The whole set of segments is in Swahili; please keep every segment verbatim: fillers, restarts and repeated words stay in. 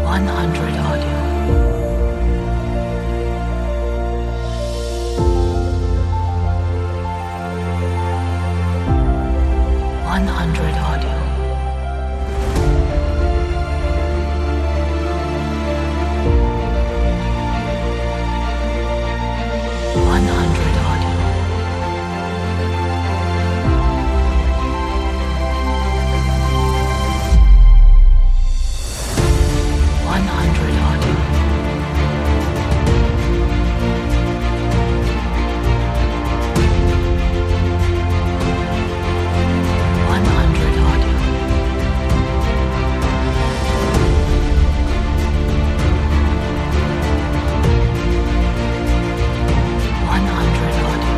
one hundred audio. one hundred audio. one hundred audio. one hundred audio. one hundred audio. one hundred audio.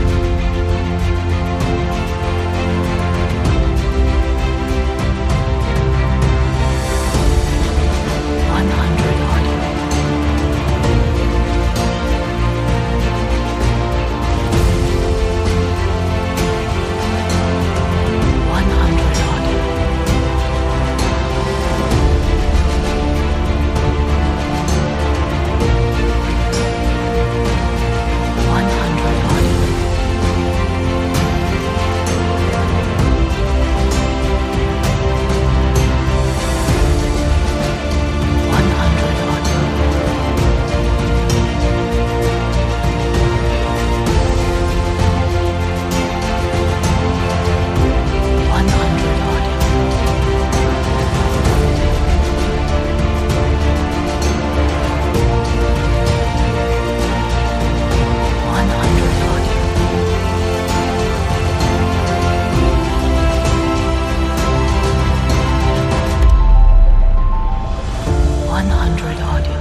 one hundred audio. one hundred audio. one hundred audio. one hundred audio. one hundred audio. one hundred audio. one hundred audio.